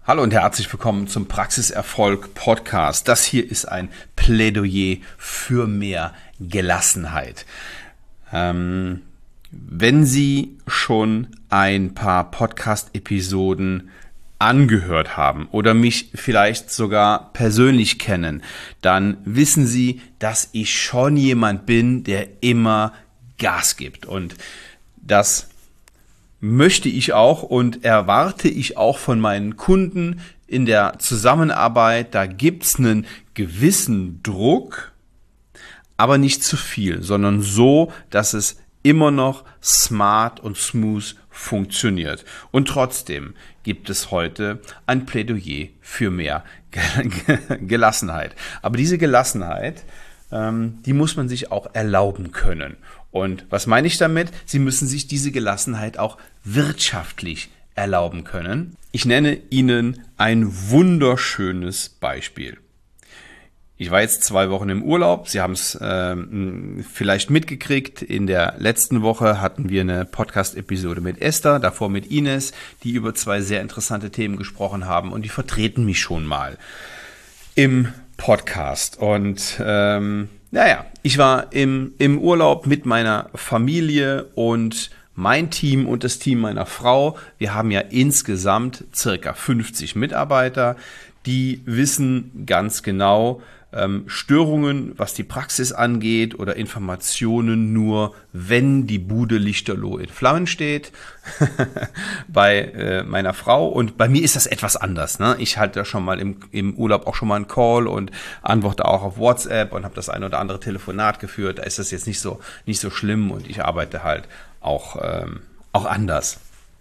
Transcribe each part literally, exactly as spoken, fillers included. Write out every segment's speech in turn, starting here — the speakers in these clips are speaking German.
Hallo und herzlich willkommen zum Praxiserfolg Podcast. Das hier ist ein Plädoyer für mehr Gelassenheit. Ähm, wenn Sie schon ein paar Podcast-Episoden angehört haben oder mich vielleicht sogar persönlich kennen, dann wissen Sie, dass ich schon jemand bin, der immer Gas gibt. Und das möchte ich auch und erwarte ich auch von meinen Kunden in der Zusammenarbeit. Da gibt's einen gewissen Druck, aber nicht zu viel, sondern so, dass es immer noch smart und smooth funktioniert. Und trotzdem gibt es heute ein Plädoyer für mehr Gelassenheit. Aber diese Gelassenheit, ähm, die muss man sich auch erlauben können. Und was meine ich damit? Sie müssen sich diese Gelassenheit auch wirtschaftlich erlauben können. Ich nenne Ihnen ein wunderschönes Beispiel. Ich war jetzt zwei Wochen im Urlaub. Sie haben es ähm, vielleicht mitgekriegt. In der letzten Woche hatten wir eine Podcast-Episode mit Esther, davor mit Ines, die über zwei sehr interessante Themen gesprochen haben. Und die vertreten mich schon mal im Podcast. Und ähm, naja, ich war im, im Urlaub mit meiner Familie und mein Team und das Team meiner Frau. Wir haben ja insgesamt circa fünfzig Mitarbeiter, die wissen ganz genau, ähm, Störungen, was die Praxis angeht oder Informationen nur, wenn die Bude lichterloh in Flammen steht. Bei äh, meiner Frau und bei mir ist das etwas anders. Ne? Ich halte schon mal im, im Urlaub auch schon mal einen Call und antworte auch auf WhatsApp und habe das ein oder andere Telefonat geführt. Da ist das jetzt nicht so, nicht so schlimm und ich arbeite halt auch, ähm, auch anders.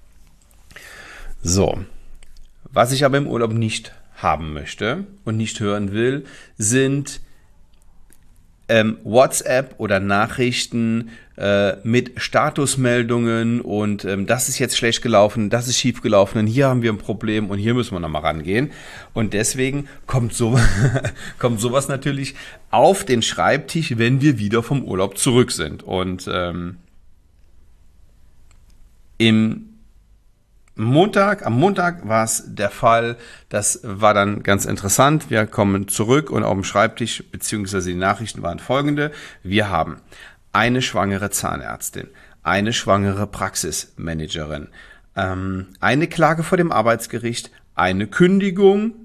So, was ich aber im Urlaub nicht haben möchte und nicht hören will, sind ähm, WhatsApp oder Nachrichten äh, mit Statusmeldungen und ähm, das ist jetzt schlecht gelaufen, das ist schief gelaufen und hier haben wir ein Problem und hier müssen wir nochmal rangehen. Und deswegen kommt, so, kommt sowas natürlich auf den Schreibtisch, wenn wir wieder vom Urlaub zurück sind. Und ähm, im Montag, am Montag war es der Fall, das war dann ganz interessant, wir kommen zurück und auf dem Schreibtisch, beziehungsweise die Nachrichten waren folgende: Wir haben eine schwangere Zahnärztin, eine schwangere Praxismanagerin, ähm, eine Klage vor dem Arbeitsgericht, eine Kündigung,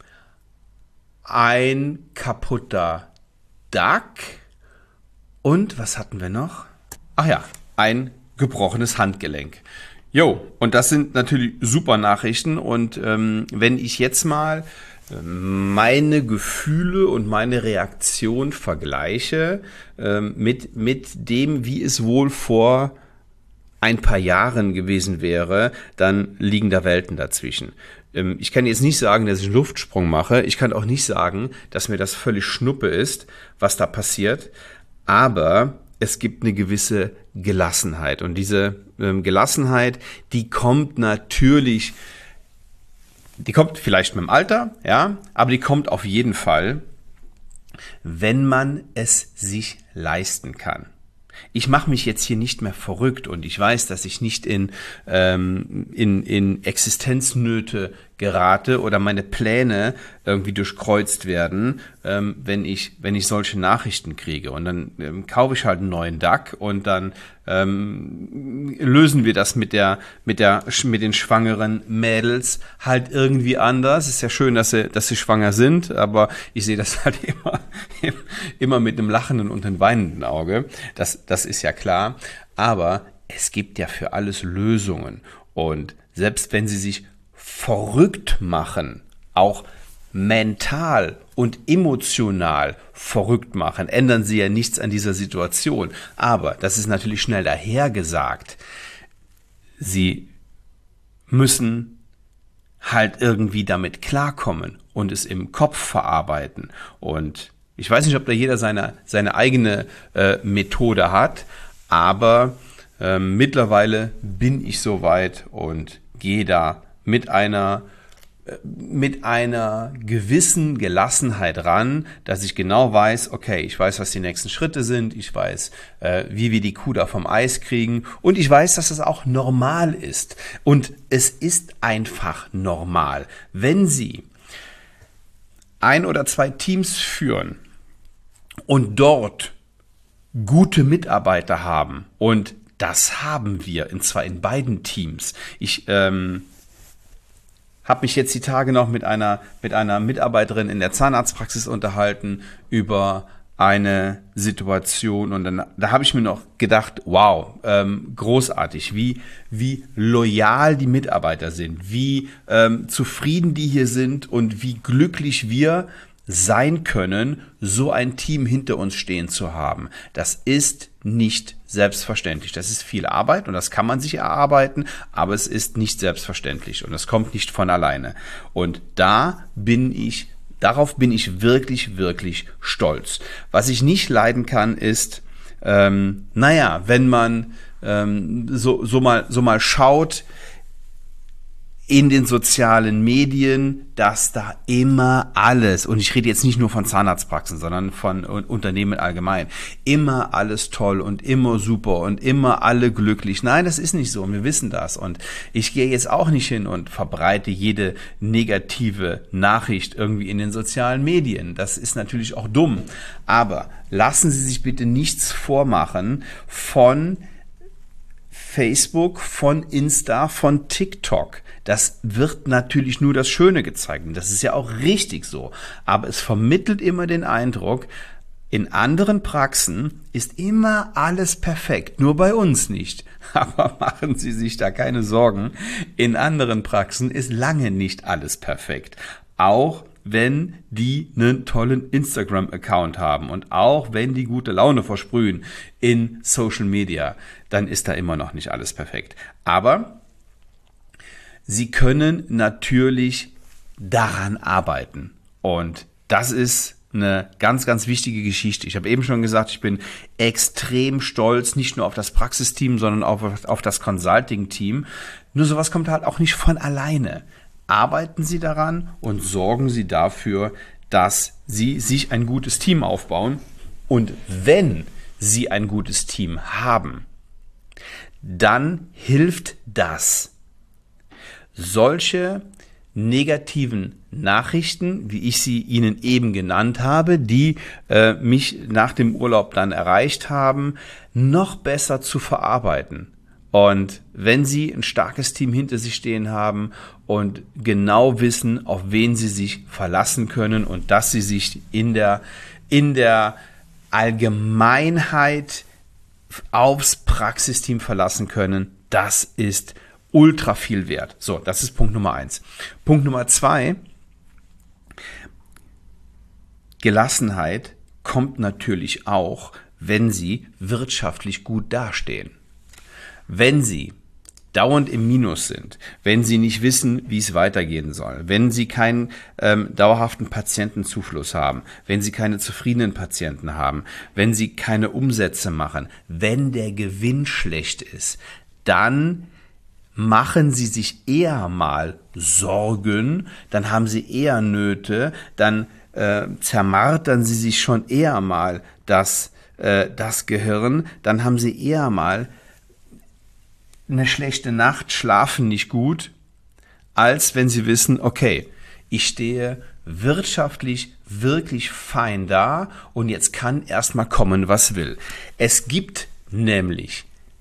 ein kaputter D A C und was hatten wir noch? Ach ja, ein gebrochenes Handgelenk. Jo, und das sind natürlich super Nachrichten und ähm, wenn ich jetzt mal meine Gefühle und meine Reaktion vergleiche ähm, mit, mit dem, wie es wohl vor ein paar Jahren gewesen wäre, dann liegen da Welten dazwischen. Ähm, ich kann jetzt nicht sagen, dass ich einen Luftsprung mache, ich kann auch nicht sagen, dass mir das völlig Schnuppe ist, was da passiert, aber es gibt eine gewisse Gelassenheit und diese ähm, Gelassenheit, die kommt natürlich, die kommt vielleicht mit dem Alter, ja, aber die kommt auf jeden Fall, wenn man es sich leisten kann. Ich mache mich jetzt hier nicht mehr verrückt und ich weiß, dass ich nicht in, ähm, in, in Existenznöte gerate oder meine Pläne irgendwie durchkreuzt werden, ähm, wenn ich, wenn ich solche Nachrichten kriege. Und dann ähm, kaufe ich halt einen neuen D A C und dann ähm, lösen wir das mit der, mit der, mit den schwangeren Mädels halt irgendwie anders. Ist ja schön, dass sie, dass sie schwanger sind, aber ich sehe das halt immer, immer mit einem lachenden und einem weinenden Auge. Das, das ist ja klar. Aber es gibt ja für alles Lösungen. Und selbst wenn sie sich verrückt machen, auch mental und emotional verrückt machen, ändern sie ja nichts an dieser Situation. Aber, das ist natürlich schnell dahergesagt, sie müssen halt irgendwie damit klarkommen und es im Kopf verarbeiten. Und ich weiß nicht, ob da jeder seine, seine eigene äh, Methode hat, aber äh, mittlerweile bin ich soweit und gehe da mit einer mit einer gewissen Gelassenheit ran, dass ich genau weiß, okay, ich weiß, was die nächsten Schritte sind, ich weiß, äh, wie wir die Kuh da vom Eis kriegen und ich weiß, dass es auch normal ist. Und es ist einfach normal. Wenn Sie ein oder zwei Teams führen und dort gute Mitarbeiter haben, und das haben wir, und zwar in beiden Teams. Ich ähm, habe mich jetzt die Tage noch mit einer, mit einer Mitarbeiterin in der Zahnarztpraxis unterhalten über eine Situation und dann, da habe ich mir noch gedacht, wow, ähm, großartig, wie, wie loyal die Mitarbeiter sind, wie ähm, zufrieden die hier sind und wie glücklich wir sein können, so ein Team hinter uns stehen zu haben. Das ist nicht selbstverständlich. Das ist viel Arbeit und das kann man sich erarbeiten, aber es ist nicht selbstverständlich und es kommt nicht von alleine. Und da bin ich, darauf bin ich wirklich, wirklich stolz. Was ich nicht leiden kann, ist, ähm, naja, wenn man ähm, so, so mal, so mal schaut, in den sozialen Medien, dass da immer alles, und ich rede jetzt nicht nur von Zahnarztpraxen, sondern von Unternehmen allgemein, immer alles toll und immer super und immer alle glücklich. Nein, das ist nicht so und wir wissen das. Und ich gehe jetzt auch nicht hin und verbreite jede negative Nachricht irgendwie in den sozialen Medien. Das ist natürlich auch dumm. Aber lassen Sie sich bitte nichts vormachen von Facebook, von Insta, von TikTok. Das wird natürlich nur das Schöne gezeigt. Und das ist ja auch richtig so. Aber es vermittelt immer den Eindruck, in anderen Praxen ist immer alles perfekt. Nur bei uns nicht. Aber machen Sie sich da keine Sorgen. In anderen Praxen ist lange nicht alles perfekt. Auch wenn die einen tollen Instagram-Account haben und auch wenn die gute Laune versprühen in Social Media, dann ist da immer noch nicht alles perfekt. Aber Sie können natürlich daran arbeiten und das ist eine ganz, ganz wichtige Geschichte. Ich habe eben schon gesagt, ich bin extrem stolz, nicht nur auf das Praxisteam, sondern auch auf das Consulting-Team. Nur sowas kommt halt auch nicht von alleine. Arbeiten Sie daran und sorgen Sie dafür, dass Sie sich ein gutes Team aufbauen. Und wenn Sie ein gutes Team haben, dann hilft das, solche negativen Nachrichten, wie ich sie Ihnen eben genannt habe, die äh, mich nach dem Urlaub dann erreicht haben, noch besser zu verarbeiten. Und wenn Sie ein starkes Team hinter sich stehen haben und genau wissen, auf wen Sie sich verlassen können und dass Sie sich in der, in der Allgemeinheit aufs Praxisteam verlassen können, das ist ultra viel wert. So, das ist Punkt Nummer eins. Punkt Nummer zwei, Gelassenheit kommt natürlich auch, wenn Sie wirtschaftlich gut dastehen. Wenn Sie dauernd im Minus sind, wenn Sie nicht wissen, wie es weitergehen soll, wenn Sie keinen ähm, dauerhaften Patientenzufluss haben, wenn Sie keine zufriedenen Patienten haben, wenn Sie keine Umsätze machen, wenn der Gewinn schlecht ist, dann machen Sie sich eher mal Sorgen, dann haben Sie eher Nöte, dann äh, zermartern Sie sich schon eher mal das, äh, das Gehirn, dann haben Sie eher mal eine schlechte Nacht, schlafen nicht gut, als wenn Sie wissen, okay, ich stehe wirtschaftlich wirklich fein da und jetzt kann erstmal kommen, was will. Es gibt nämlich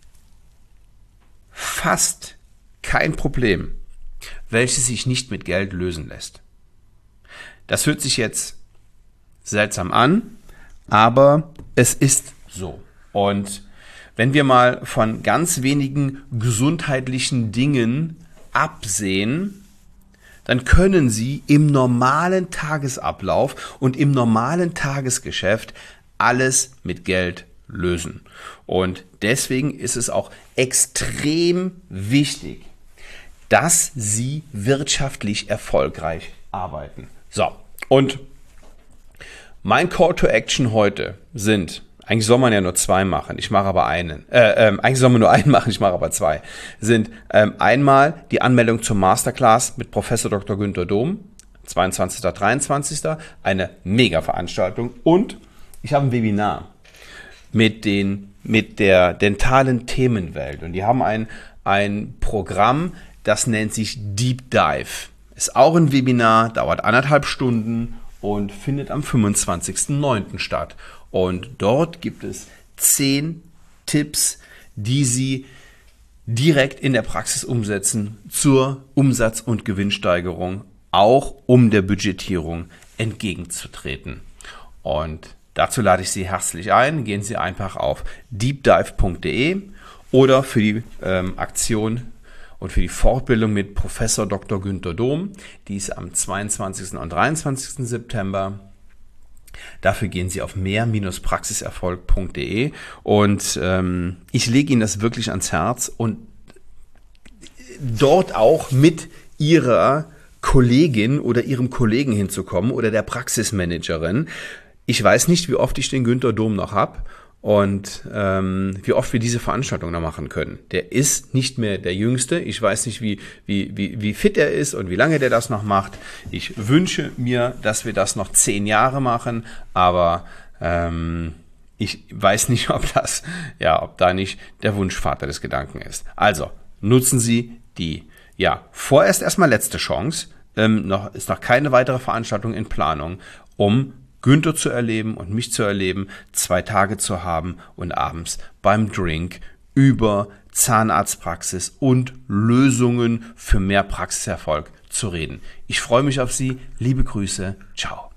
fast kein Problem, welches sich nicht mit Geld lösen lässt. Das hört sich jetzt seltsam an, aber es ist so. Und wenn wir mal von ganz wenigen gesundheitlichen Dingen absehen, dann können Sie im normalen Tagesablauf und im normalen Tagesgeschäft alles mit Geld lösen. Und deswegen ist es auch extrem wichtig, dass Sie wirtschaftlich erfolgreich arbeiten. So, und mein Call to Action heute sind eigentlich soll man ja nur zwei machen, ich mache aber einen, äh, ähm, eigentlich soll man nur einen machen, ich mache aber zwei, sind ähm, einmal die Anmeldung zur Masterclass mit Professor Doktor Günther Dom, zweiundzwanzigster dreiundzwanzigster eine Mega-Veranstaltung, und ich habe ein Webinar mit, den, mit der dentalen Themenwelt, und die haben ein, ein Programm, das nennt sich Deep Dive. Ist auch ein Webinar, dauert anderthalb Stunden und findet am fünfundzwanzigsten neunten statt. Und dort gibt es zehn Tipps, die Sie direkt in der Praxis umsetzen zur Umsatz- und Gewinnsteigerung, auch um der Budgetierung entgegenzutreten. Und dazu lade ich Sie herzlich ein. Gehen Sie einfach auf deepdive punkt de oder für die ähm, Aktion und für die Fortbildung mit Professor Doktor Günther Dom, die ist am zweiundzwanzigsten und dreiundzwanzigsten September. Dafür gehen Sie auf mehr Bindestrich praxiserfolg punkt de, und ähm, ich lege Ihnen das wirklich ans Herz, und dort auch mit Ihrer Kollegin oder Ihrem Kollegen hinzukommen oder der Praxismanagerin. Ich weiß nicht, wie oft ich den Günther Dom noch habe und ähm, wie oft wir diese Veranstaltung noch machen können. Der ist nicht mehr der Jüngste. Ich weiß nicht, wie, wie, wie, wie fit er ist und wie lange der das noch macht. Ich wünsche mir, dass wir das noch zehn Jahre machen, aber ähm, ich weiß nicht, ob das, ja, ob da nicht der Wunschvater des Gedanken ist. Also nutzen Sie die, ja, vorerst erstmal letzte Chance. Ähm, noch ist noch keine weitere Veranstaltung in Planung, um Günther zu erleben und mich zu erleben, zwei Tage zu haben und abends beim Drink über Zahnarztpraxis und Lösungen für mehr Praxiserfolg zu reden. Ich freue mich auf Sie. Liebe Grüße. Ciao.